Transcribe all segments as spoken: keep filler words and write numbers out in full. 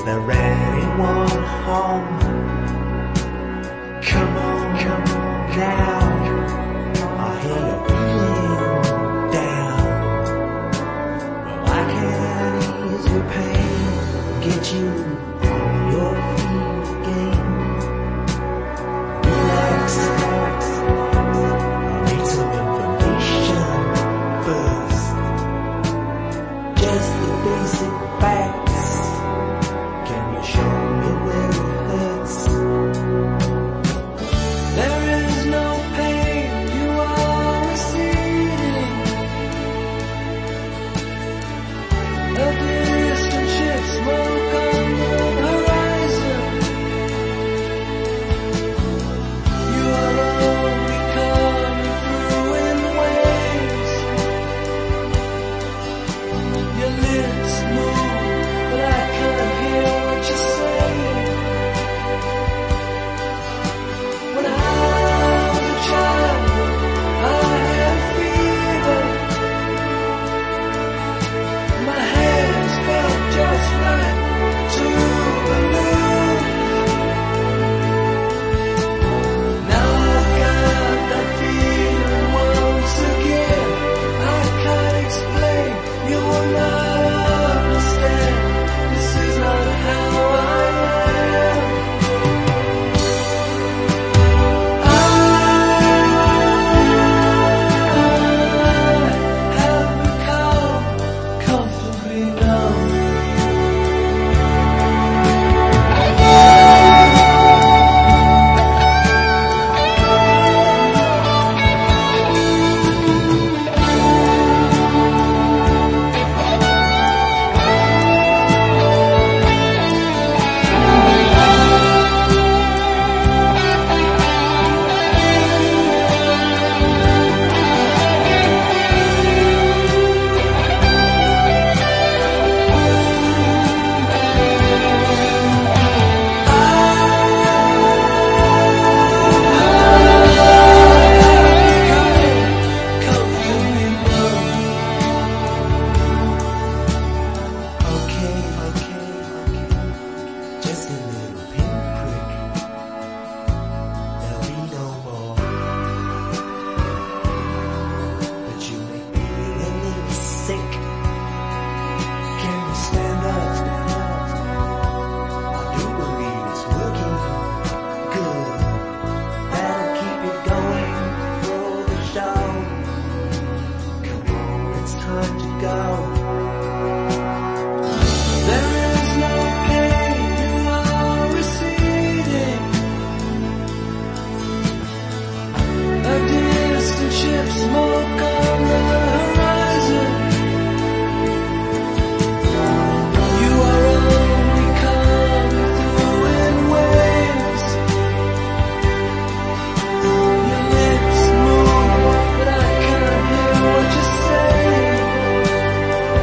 there anyone home? Come on, come on now. I hear you feeling down. Well, I can ease your pain, get you on your feet again. Relax, relax. I need some information first. Just the basic facts. Can you show me where it hurts? There is no pain, you are receding. A distant ship, smoke on the horizon. You are only coming through in waves. Your lips move, but I can't hear what you're saying. When I was a child, I had fever. My hands felt just right to believe. Now I've got that feeling once again. I can't explain, you will not understand. This is not how I am. I have become comfortably numb. Okay, okay, okay. Just a little pinprick. There'll be no more. But you make me feel a little sick. Can you stand up? I do believe it's working good. That'll keep it going for the show. Come on, it's time to go. There is no pain, you are receding. A distant ship, smoke on the horizon. You are only coming through in waves. Your lips move, but I can't hear what you're saying.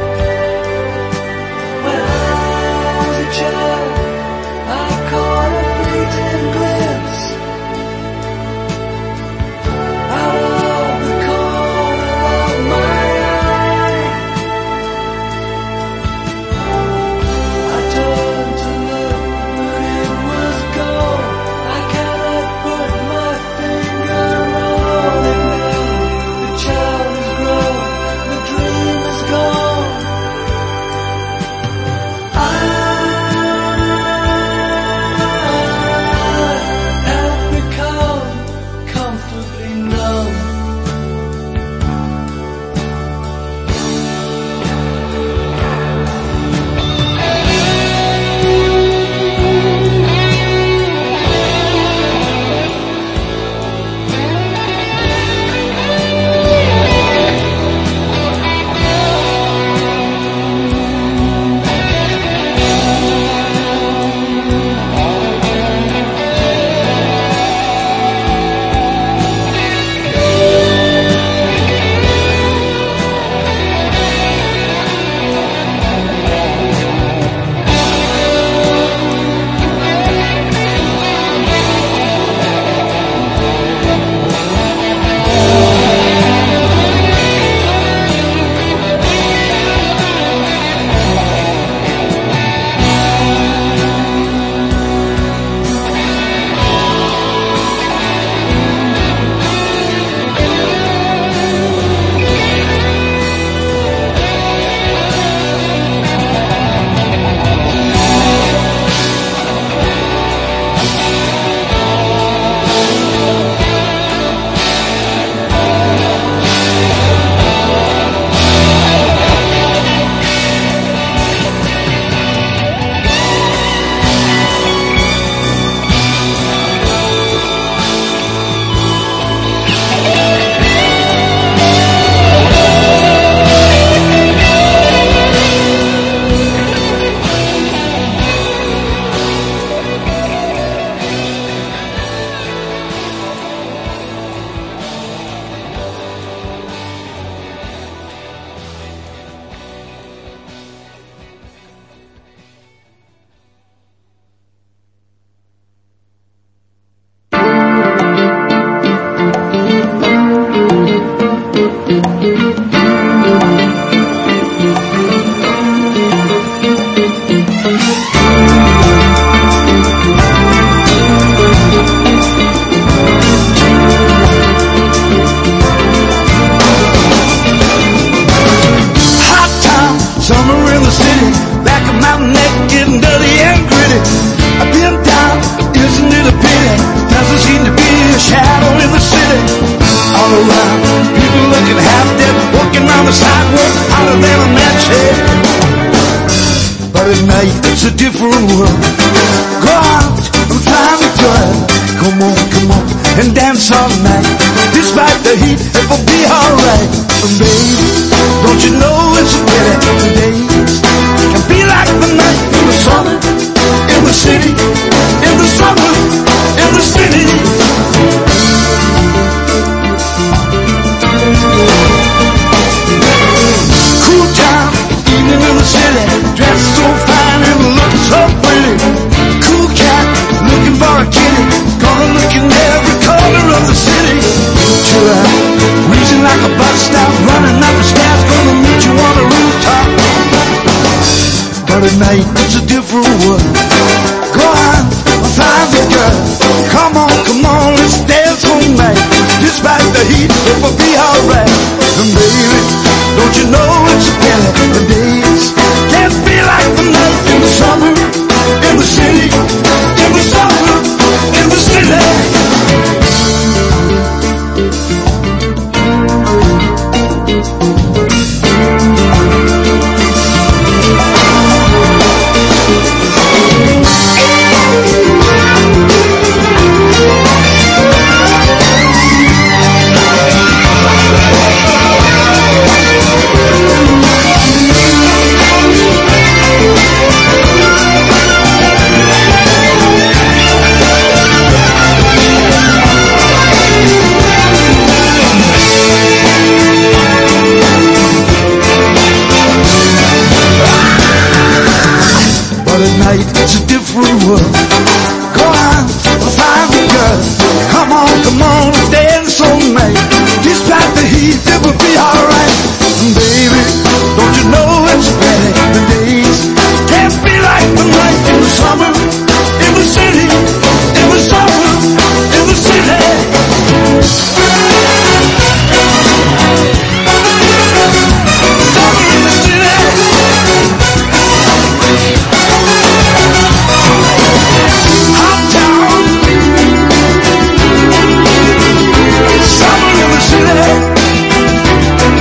But at night it's a different world. Go out and find a girl. Come on, come on, and dance all night. Despite the heat, it will be alright. And baby, don't you know it's a pity the days can be like the night in the summer, in the city, in the summer, in the city. Cool town, evening in the city, dressed so fine and looking so pretty. Cool cat, looking for a kitty, gonna look in every corner of the city. Chill out, wheezing like a bus stop, running up the stairs, gonna meet you on the rooftop. But at night it's a different world. Go on, find the girl. Come on, come on, let's dance all night. Despite the heat, it will be alright. And baby, don't you know it's a pity the days can't be like the night in the summer, in the city, in the summer, in the city. It's a different world. Go on, find the girl. Come on, come on, dance all night. Despite the heat, it will be alright. And baby, don't you know it's better the days can't be like the night in the summer, in the city, in the summer, in the city. Summer in the city. Summer in the city.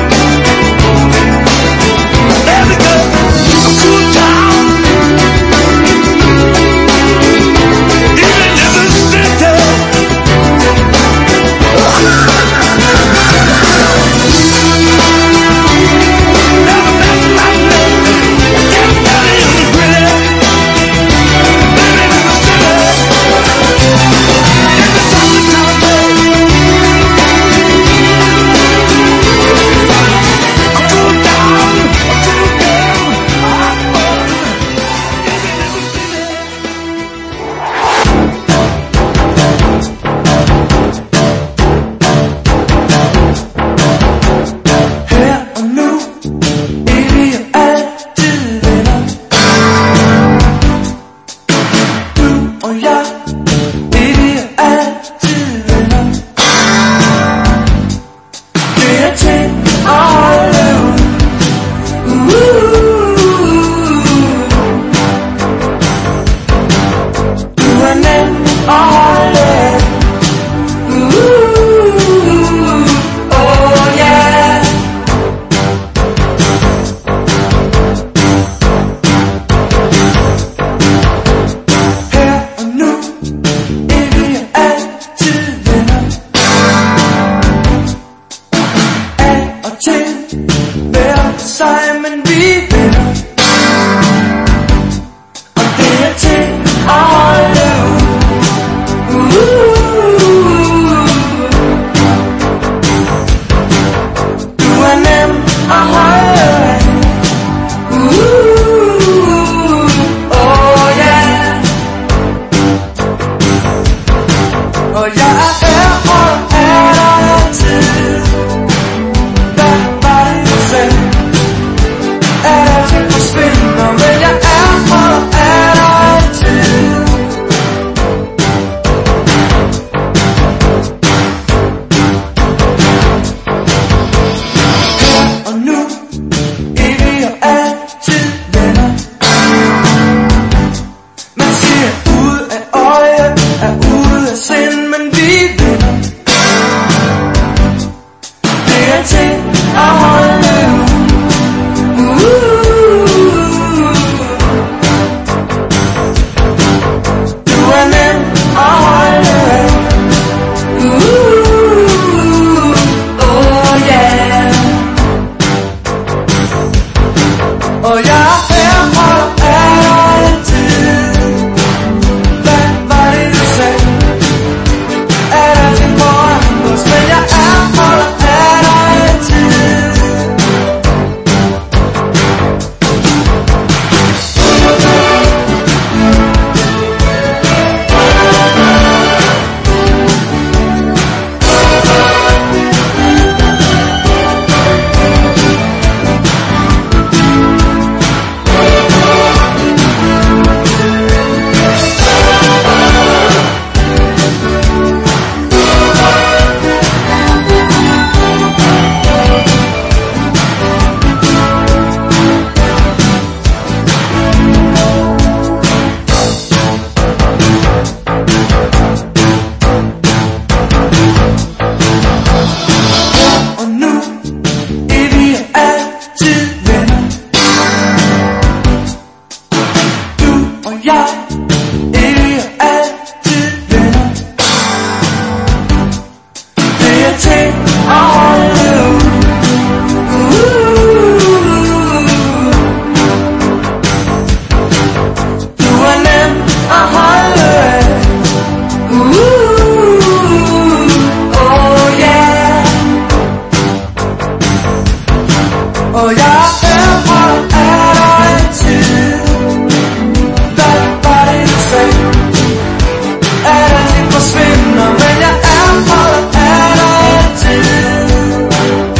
am all an attitude. Body to say energy försvinner, men jag är all an attitude.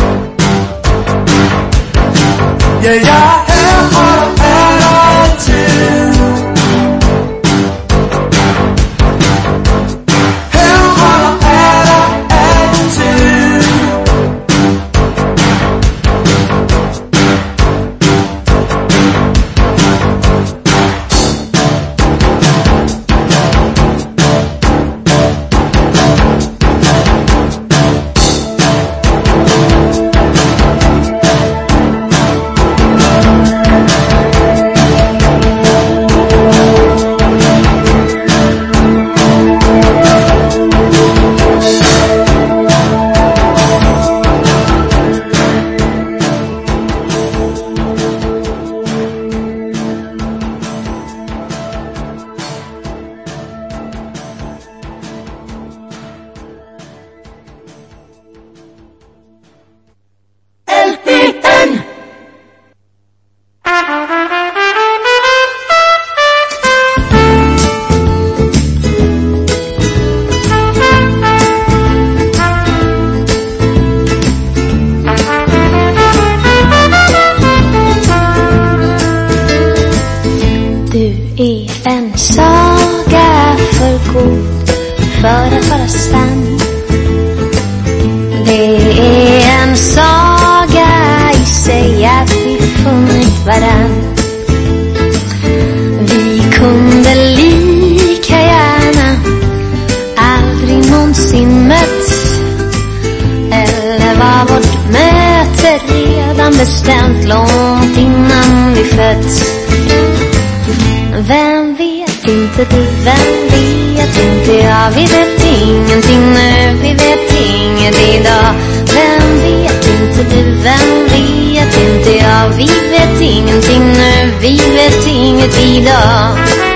Yeah, jag är all an attitude. Bestämt långt innan vi föds. Vem vet inte du, vem vet inte jag. Vi vet ingenting nu, vi vet inget idag. Vem vet inte du, vem vet inte jag. Vi vet ingenting nu, vi vet inget idag.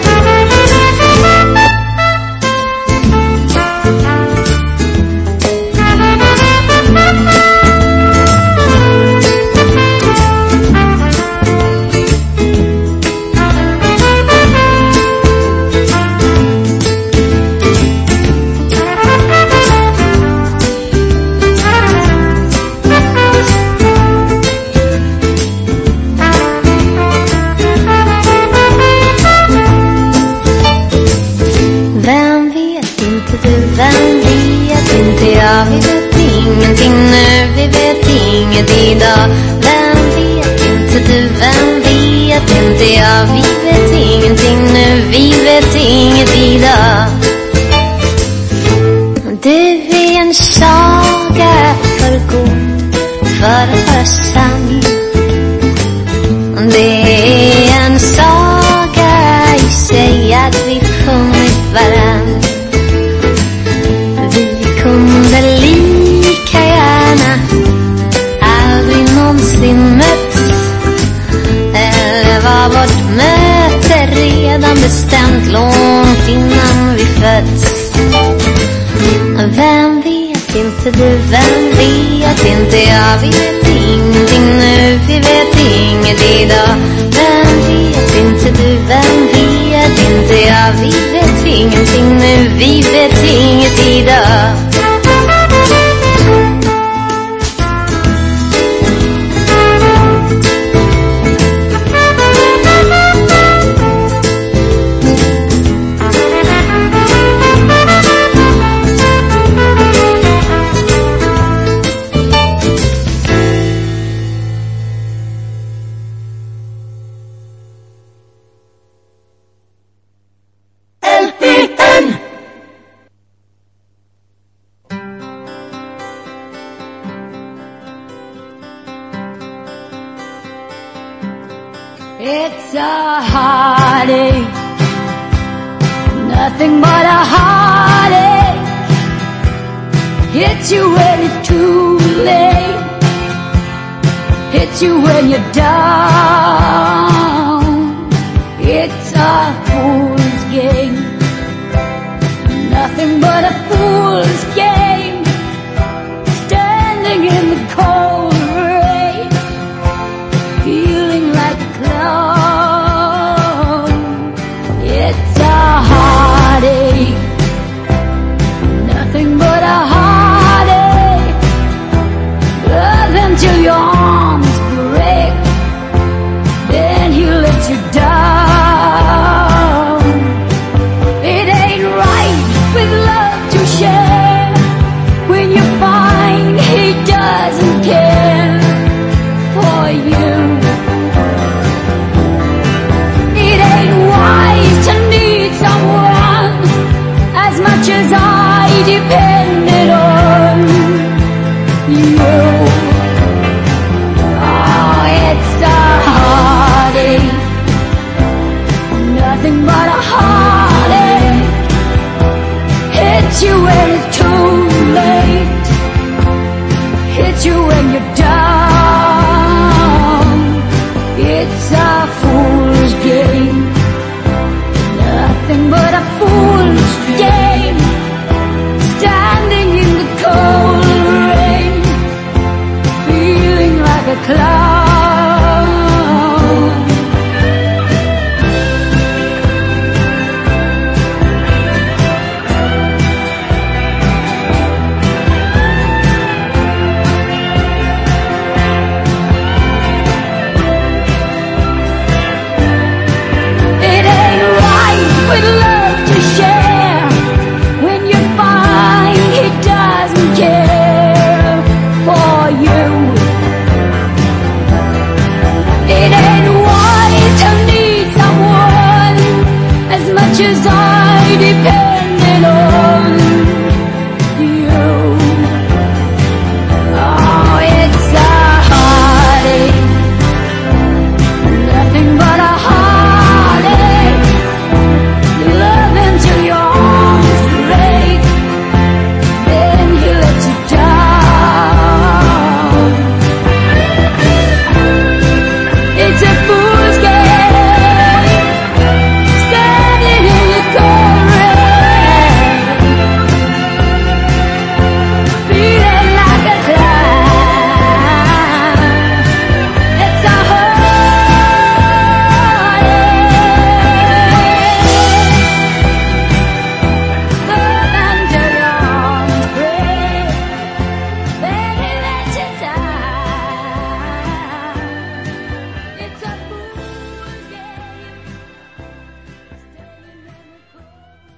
Vi vet ingenting nu, vi vet inget idag. Vem vet inte du, vem vet inte jag. Vi vet ingenting nu, vi vet inget idag. Du är en saga för god, för att vara sann. Det är en saga i sig att vi funnit varann. Kunde lika gärna aldrig någonsin möts. Eller var vårt möte redan bestämt långt innan vi föds. Vem vet inte du, vem vet inte jag. Vi vet ingenting nu, vi vet inget idag. Vem vet inte du, vem vet inte jag. Vi vet ingenting nu, vi vet inget idag. It's a heartache, nothing but a heartache. Hits you when it's too late, hits you when you're down. It's a fool's game, nothing but a fool's game. Standing in the cold rain, down. It's a heartache, nothing but a heartache. Love until your arms break, then he lets you down. It ain't right with love to share when you find he doesn't care for you. It ain't wise to need someone as much as I depended on you. Oh, it's a heartache, nothing but a heartache. Hits you when it's too late, hits you when you're down. It's a fool's game, nothing but a fool's game. Standing in the cold rain, feeling like a clown. It ain't right with love to share when you find he doesn't care for you. It ain't wise to need someone as much as I depended on you. Oh, it's a heartache, nothing but a heartache. Love until your arms break, then he lets you down. It's a fool's game, standing in the cold rain, feeling like a clown. It's a heartache. Love until your arms break, then he lets you down. It's a fool's game, staying in the cold.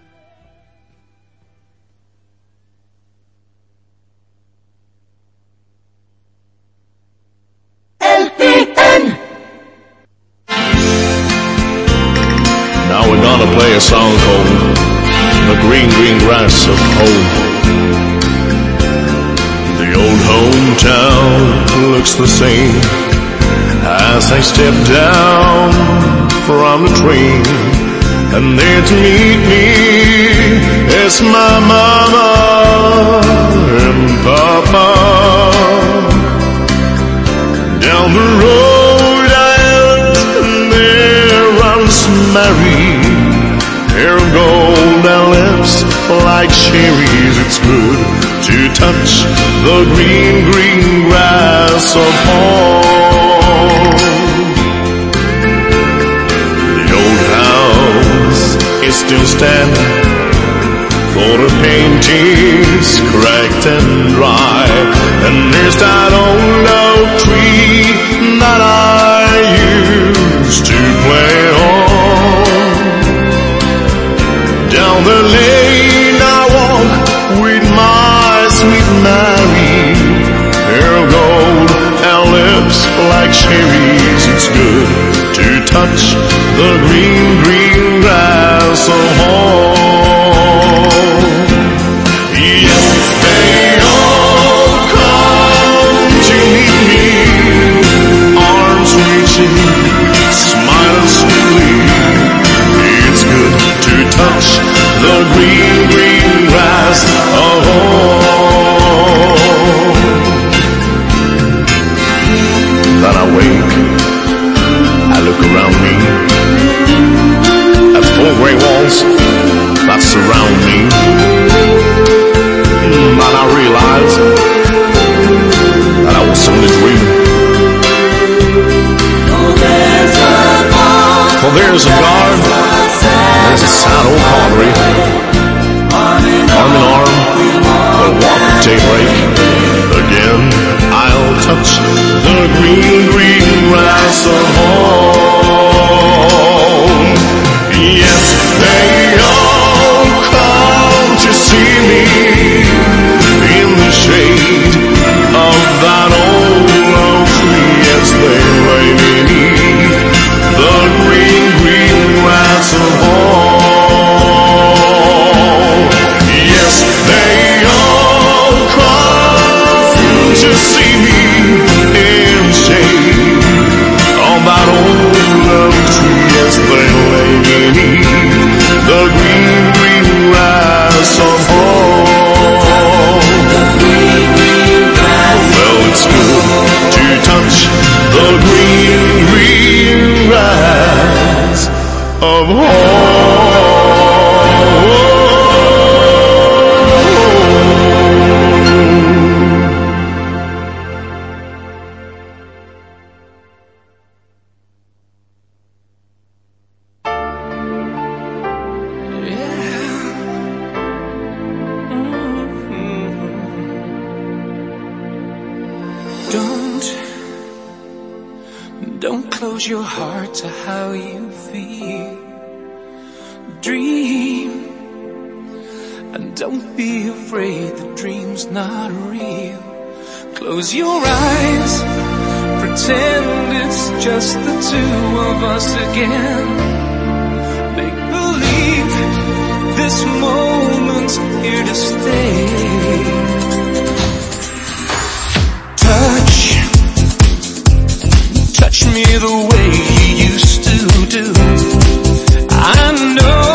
Now we're gonna play a song called The Green, Green Grass of Home. The old hometown looks the same as I step down from the train, and there to meet me is my mama and papa. Down the road I and there runs Mary, hair of gold and lips like cherries. It's good to touch the green, green grass of home. The old house is still standing, for the painting's cracked and dry, and there's that old oak tree that I used to play on. Down the lane I walk with my sweet Mary, hair of gold and lips like cherries. It's good to touch the green, green grass of home. Yes, they all come to meet me, arms reaching, smiling sweetly. It's good to touch the green, green grass of home. Then I wake, I look around me at four gray walls that surround me, and I realize that I was only dreaming. Oh, there's a there's a guard, there's a sad old Connery. Arm in arm, they'll walk at daybreak. Again, I'll touch the green, green grass of home. Yes, they all come to see me in the shade of that old oak tree. Yes, they lay beneath the green, green grass of home. Yes, they all come to see me in shade of that old oak tree. Yes, they lay beneath the green, green grass of home. Well, it's good to touch the green, green grass of home. Don't close your heart to how you feel. Dream, and don't be afraid the dream's not real. Close your eyes, pretend it's just the two of us again. Make believe this moment's here to stay. Touch Touch me the way you used to do. I know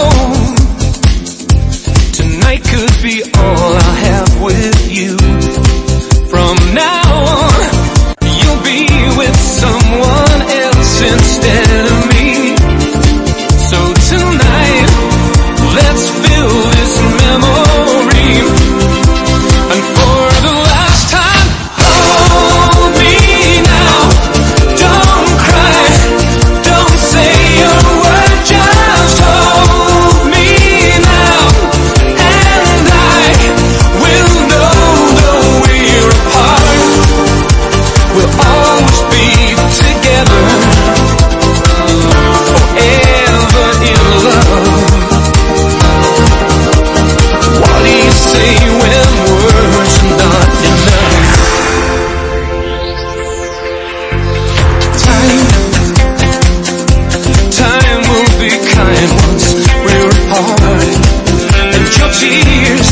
tonight could be all I'll have with you. From now on, you'll be with someone else instead of me. So tonight, let's fill this memory. And for the last time, hold me now. Don't cry, don't say a word, just hold me now. And I will know though we're apart, we'll always be together, forever in love. What do you say when words are not enough? Time will be kind once we're apart. And your tears,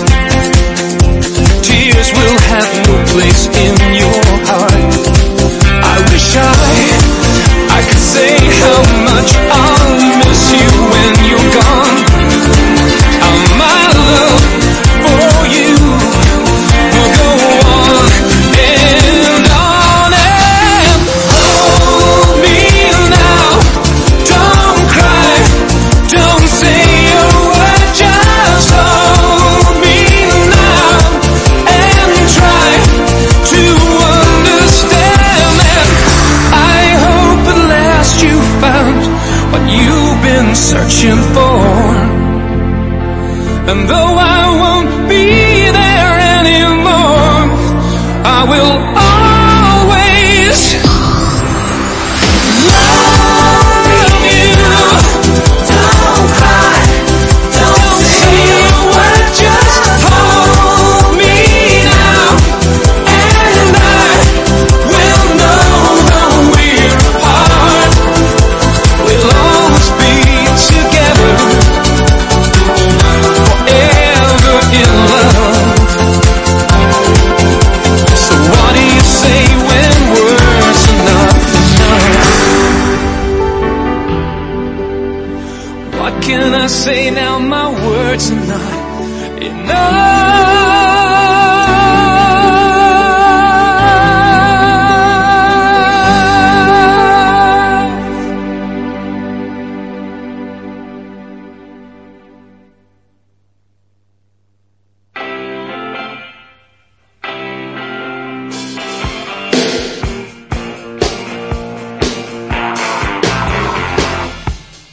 tears will have no place in your heart. I wish I, I could say how much I'll miss you when you're gone. How my love for you will go on and on and hold me now. Don't cry, don't say a word, just hold me now and try to understand. And I hope at last you found what you've been searching for. And though I won't be there anymore, I will always love you. Don't cry, don't say a word, just hold me now. And I will know though we're apart, we'll always be together, forever in love. So what do you say when words are not enough? What can I say now? My words are not enough.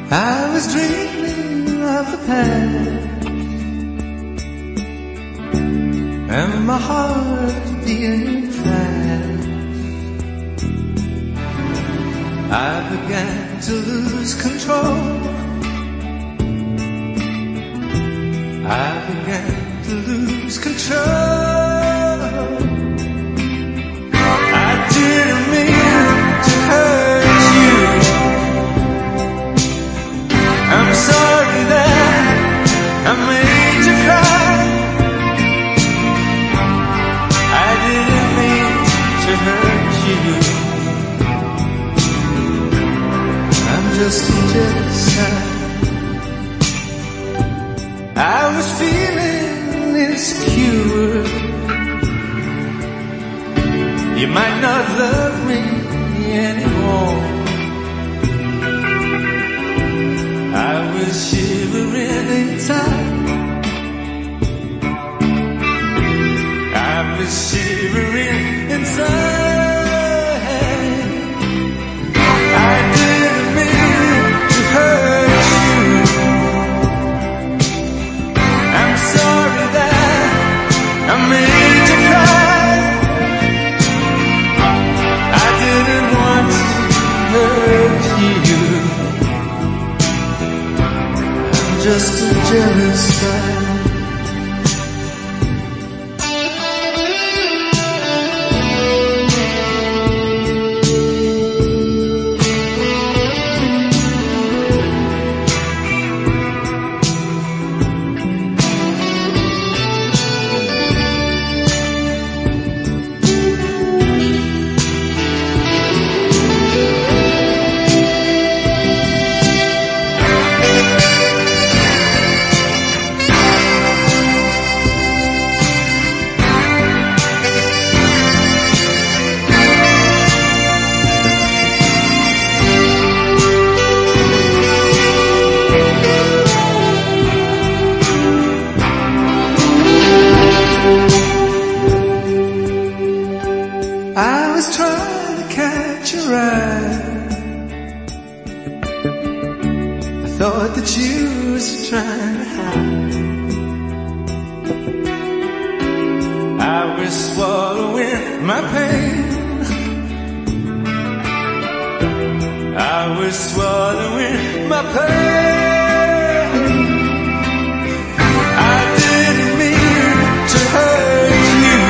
I was dreaming of the past, and my heart beating fast. I began to lose control. I began to lose control. I didn't mean to hurt you. I'm sorry that I made you cry. I didn't mean to hurt you. I'm just a jealous guy. I was feeling insecure. You might not love me anymore. I was shivering inside. I was shivering inside. I didn't mean to hurt you. I'm sorry that I made you cry. I didn't want to hurt you. I'm just a jealous guy. I was trying to catch your eye. I thought that you was trying to hide. I was swallowing my pain. I was swallowing my pain. I didn't mean to hurt you.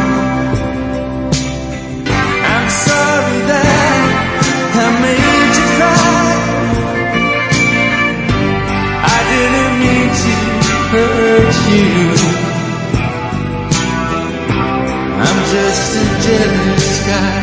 I'm sorry that I made you cry. I didn't mean to hurt you. I'm just a jealous guy.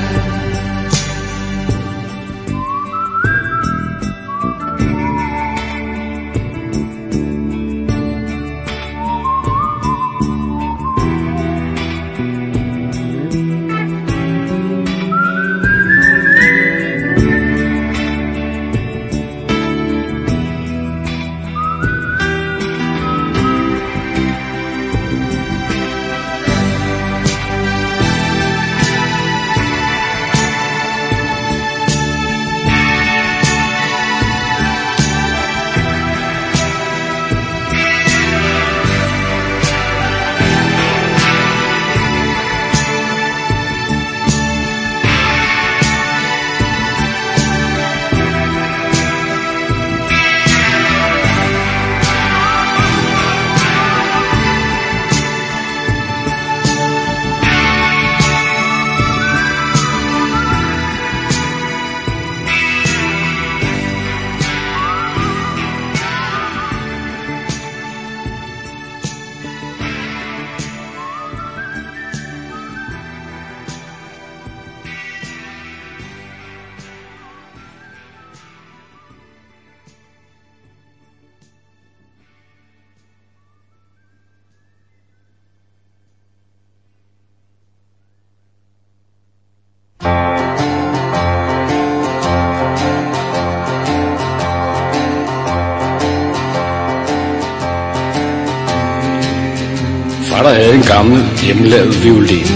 Far der havde en gammel hjemmelavet violin.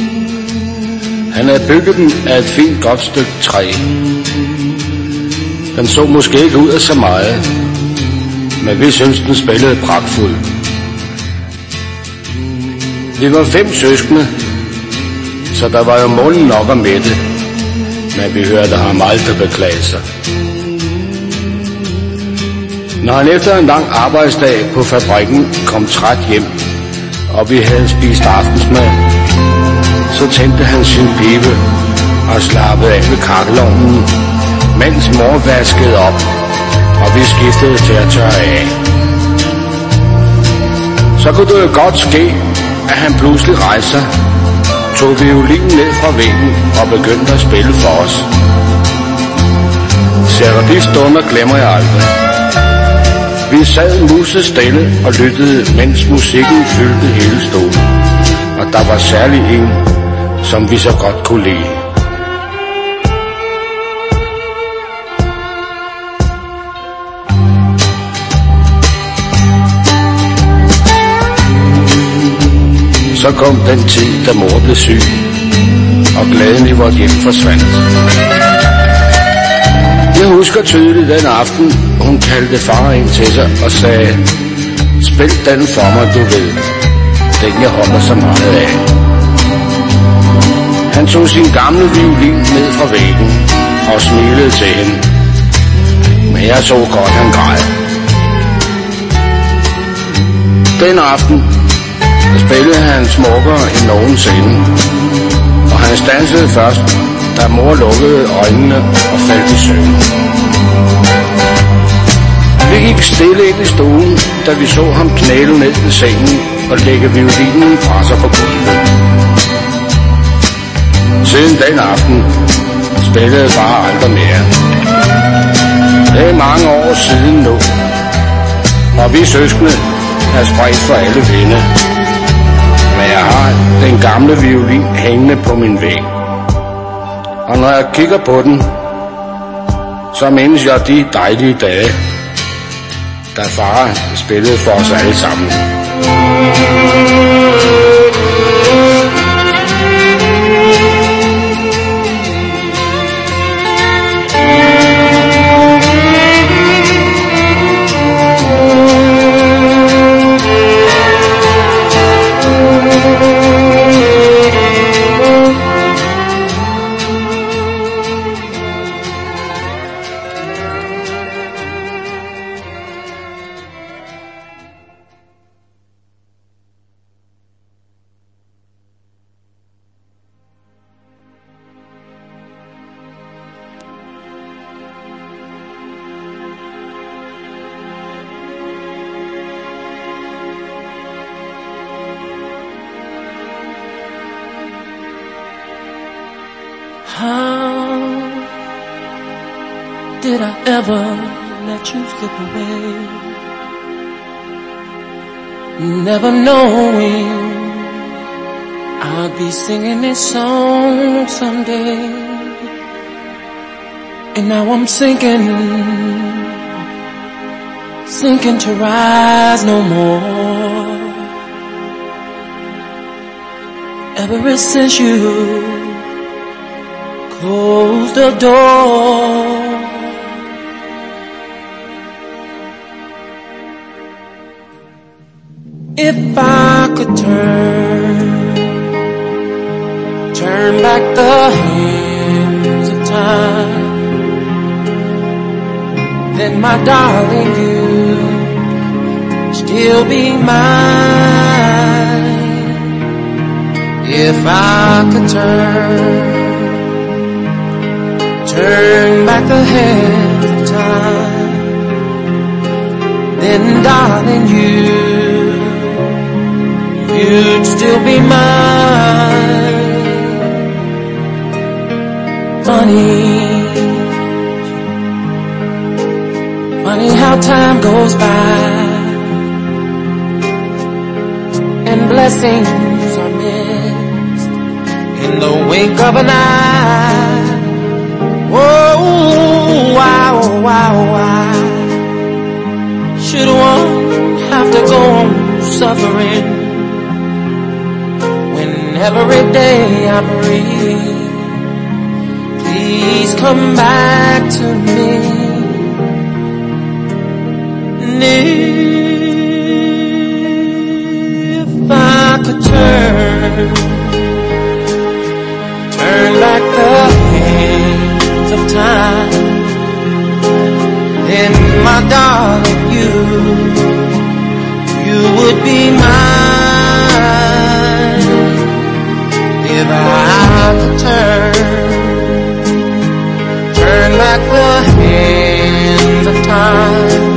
Han havde bygget den af et fint godt stykke træ. Den så måske ikke ud af så meget, men vi synes, den spillede pragtfuld. Vi var fem søskende, så der var jo målen nok at mætte, men vi hørte ham aldrig beklage sig. Når han efter en lang arbejdsdag på fabrikken kom træt hjem, og vi havde spist aftensmad, så tændte han sin pibe og slappede af ved kakkelovnen, mens mor vaskede op, og vi skiftede til at tørre af. Så kunne det jo godt ske, at han pludselig rejste sig, tog violinen ned fra væggen og begyndte at spille for os. Selv de stunder glemmer jeg aldrig. Vi sad musestille og lyttede, mens musikken fyldte hele stolen, og der var særlig en, som vi så godt kunne lide. Så kom den tid, da mor blev syg, og glæden i vort hjem forsvandt. Jeg husker tydeligt den aften, hun kaldte far ind til sig og sagde, spil den for mig, du ved, den jeg holder så meget af. Han tog sin gamle violin ned fra væggen og smilede til hende, men jeg så godt, han græd. Den aften spillede han smukkere end nogensinde, og han stansede først, da mor lukkede øjnene og faldt i søvn. Vi gik stille ind i stuen, da vi så ham knæle ned i sengen og lægge violinen fra sig på gulvet. Siden den aften spillede far aldrig mere. Det er mange år siden nu, og vi søskende er spredt for alle vinde. Men jeg har den gamle violin hængende på min væg. Og når jeg kigger på den, så mindes jeg de dejlige dage, da far spillede for os alle sammen. How did I ever let you slip away? Never knowing I'll be singing this song someday. And now I'm sinking, sinking to rise no more. Ever since you close the door, if I could turn, turn back the hands of time, then my darling, you'd still be mine. If I could turn, turn back the hands of time, then darling, you, you'd still be mine. Funny, funny how time goes by, and blessings are missed in the wink of an eye. Oh, wow, wow, wow. Should one have to go on suffering when every day I breathe? Please come back to me. And if I could turn, turn back the hands of time, then my darling, you, you would be mine. If I could turn, turn back the hands of time,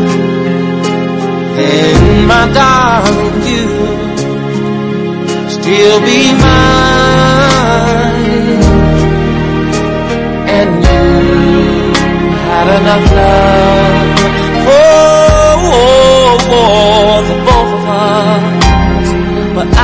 then my darling, you still be mine. And you had enough love for, for the both of us, but I,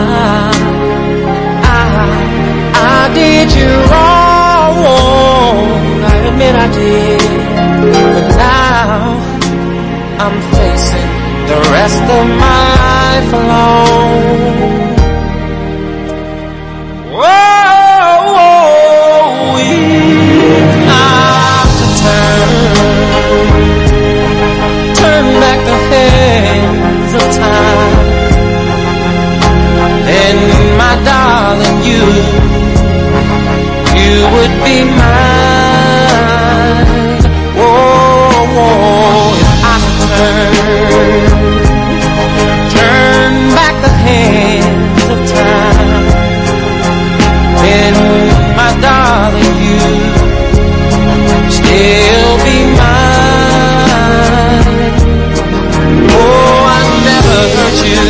I, I did you wrong. I admit I did, but now I'm facing the rest of my life alone. Whoa, if I could turn, turn back the hands of time, then my darling, you, you would be mine. Whoa, whoa, if I could turn, turn back the hands of time, then my darling, you still be mine. Oh, I never hurt you,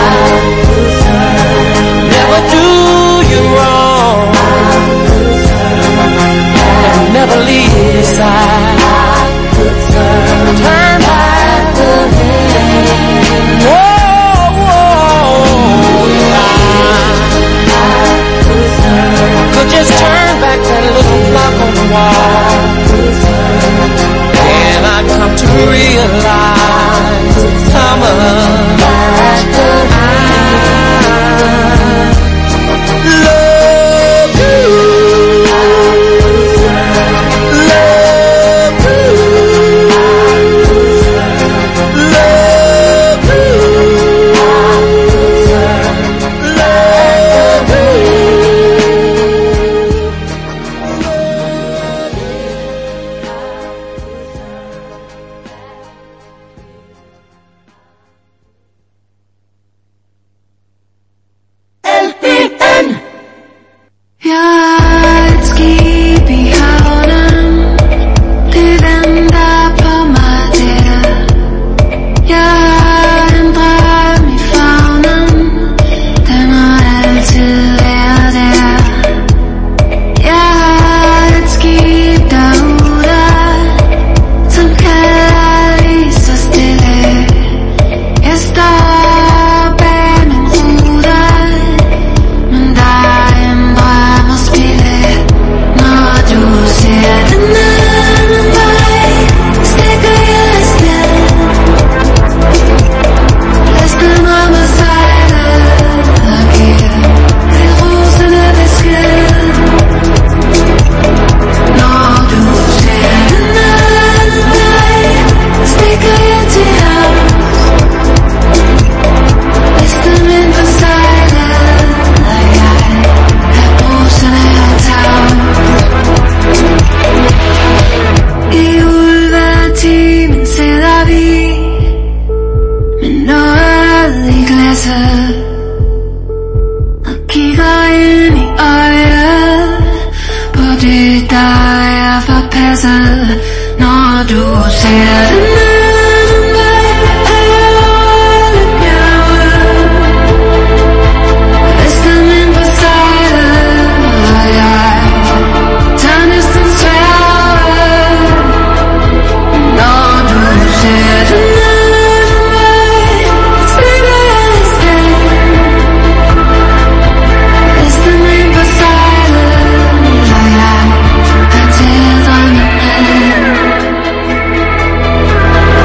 never do you wrong, and never leave your side. Turn back the hand. Whoa, whoa, I could just turn back that little clock on the wall, and I'd come to realize how much I love you, love you, love you, love you. I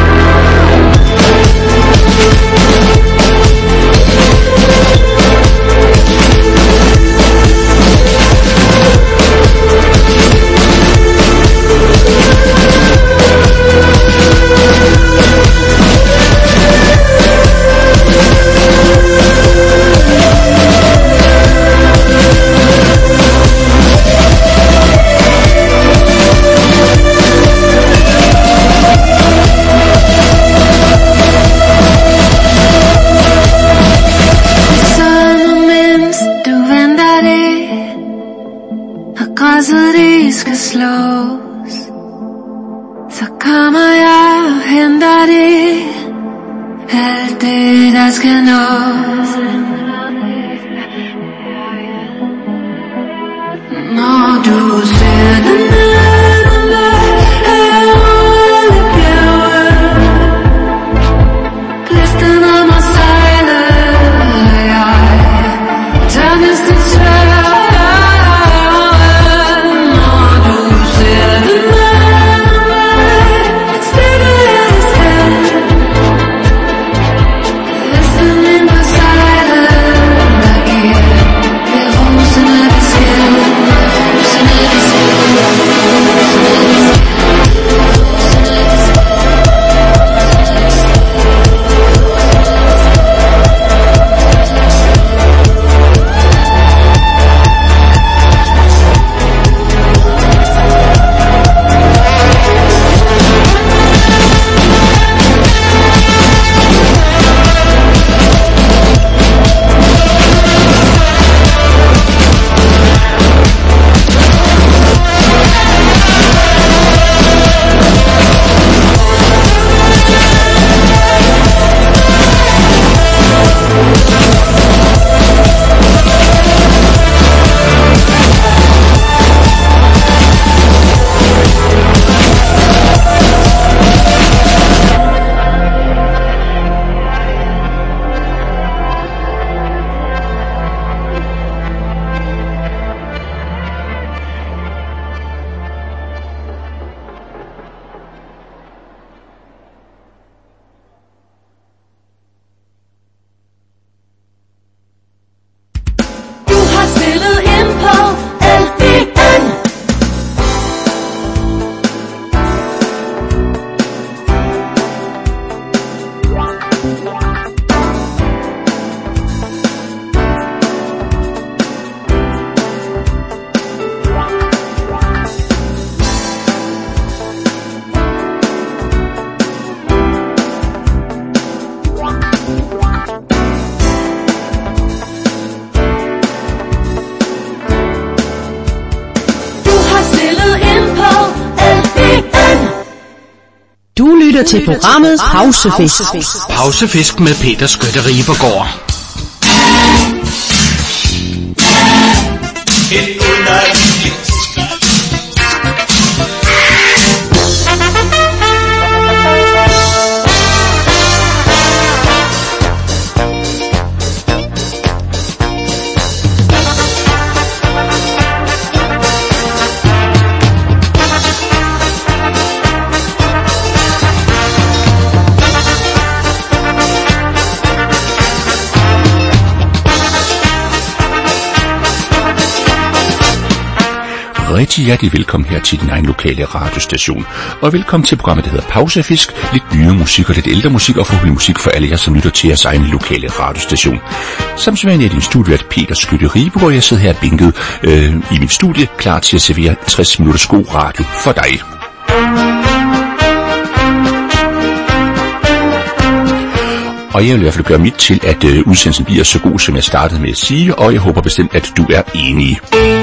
lytter til programmet Pausefisk. Pausefisk med Peter Skytte Ribergaard. Rigtig hjertelig velkommen her til din egen lokale radiostation. Og velkommen til programmet, der hedder Pausefisk. Lidt nyere musik og lidt ældre musik, og forhåbentlig musik for alle jer, som lytter til jeres egen lokale radiostation. Som sædvanlig er din studievært Peter Skytte Ribergaard, og jeg sidder her bænket øh, i mit studie, klar til at servere tres minutters god radio for dig. Og jeg vil i hvert fald gøre mit til, at øh, udsendelsen bliver så god, som jeg startede med at sige, og jeg håber bestemt, at du er enig.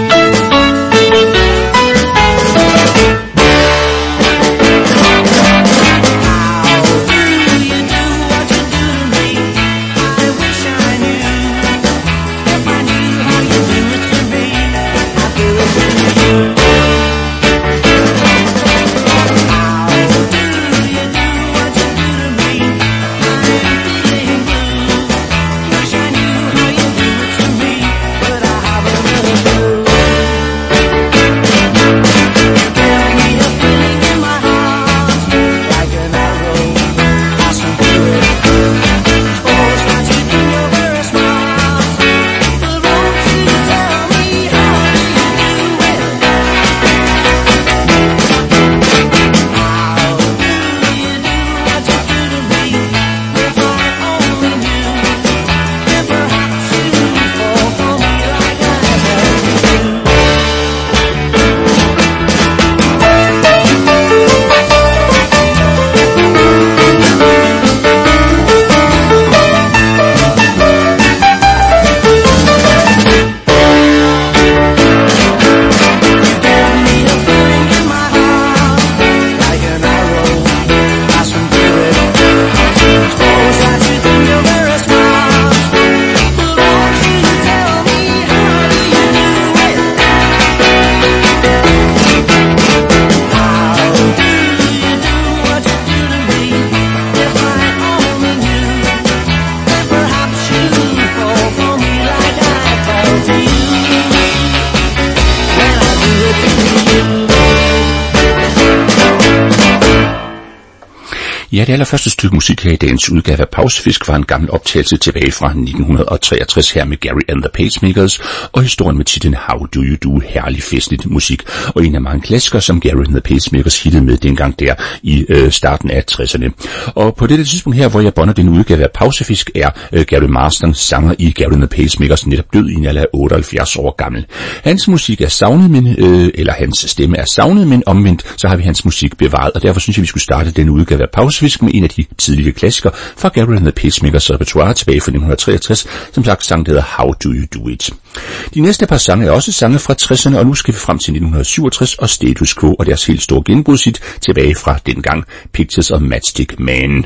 Ja, det allerførste stykke musik her i dagens udgave af Pausefisk var en gammel optagelse tilbage fra nitten treogtres her med Gary and the Pacemakers, og historien med titlen How Do You Do, herlig festligt musik, og en af mange klassikere, som Gary and the Pacemakers hittede med dengang der i øh, starten af tresserne. Og på dette tidspunkt her, hvor jeg bonder den udgave af Pausefisk, er øh, Gary Marston, sanger i Gary and the Pacemakers, netop død i en alder af otteoghalvfjerds år gammel. Hans musik er savnet, men, øh, eller hans stemme er savnet, men omvendt, så har vi hans musik bevaret, og derfor synes jeg, vi skulle starte den udgave af Pausefisk med en af de tidlige klassikere fra Gary and the Pacemakers repertoire tilbage fra nitten treogtres, som sagt sang, der hedder How Do You Do It. De næste par sange er også sange fra tresserne, og nu skal vi frem til nitten syvogtres og Status Quo og deres helt store genbrudshit tilbage fra dengang, Pictures of Matchstick Man.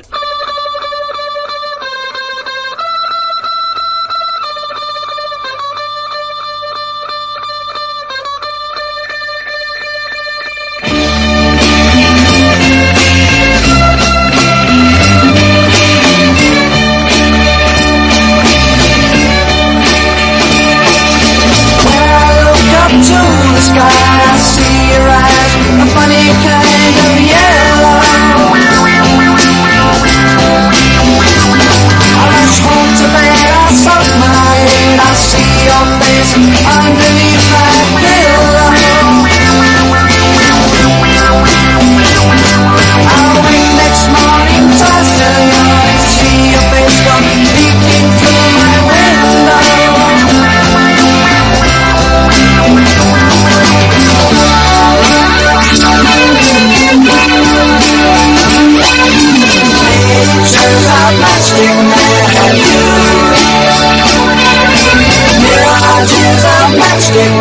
Matchstick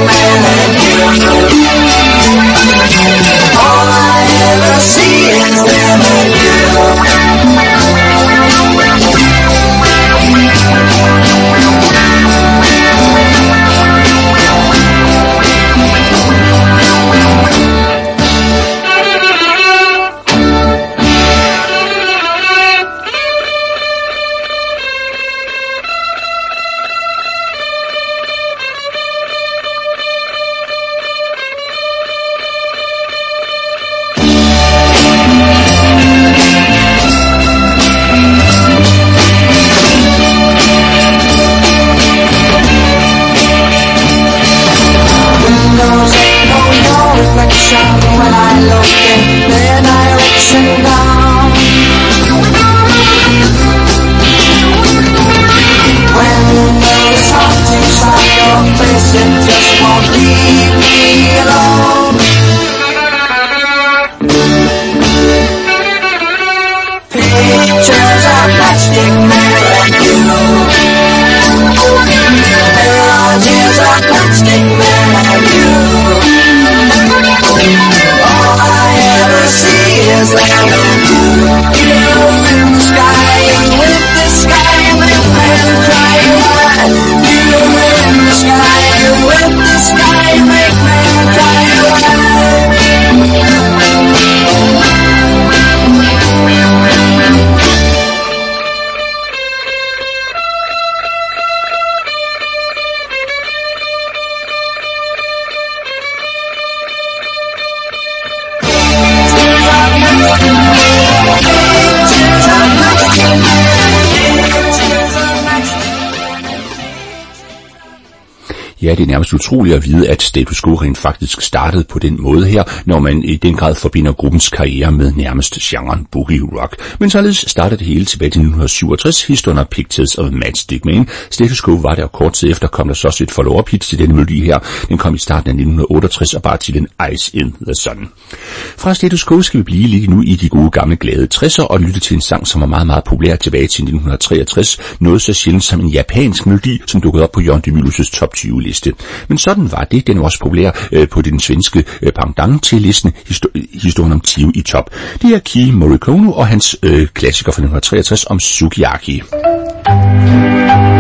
listen, just won't leave me alone. Pictures of plastic man and you. Images of plastic man and you. All I ever see is them and you. You in the sky, with the sky, with men crying. You in the sky, with the sky, make men crying. Ja, det er nærmest utroligt at vide, at Status Quo rent faktisk startede på den måde her, når man i den grad forbinder gruppens karriere med nærmest genren boogie rock. Men således startede det hele tilbage til nitten syvogtres, historien af Pictures of Matchstick Man. Status Quo var der, og kort tid efter kom der så også et follow-up hit til denne melodi her. Den kom i starten af nitten otteogtres og bare til den Ice in the Sun. Fra Status Quo skal vi blive lige nu i de gode gamle glade tresser og lytte til en sang, som var meget, meget populær tilbage til nitten treogtres. Noget så sjældent som en japansk melodi, som dukkede op på Jørgen de Mylius' top tyve liste. Men sådan var det. Den var også populær øh, på den svenske øh, pendant til listen, histor- historien om Tio i top. Det er Kei Morikono og hans øh, klassiker fra nitten treogtres om Sukiyaki.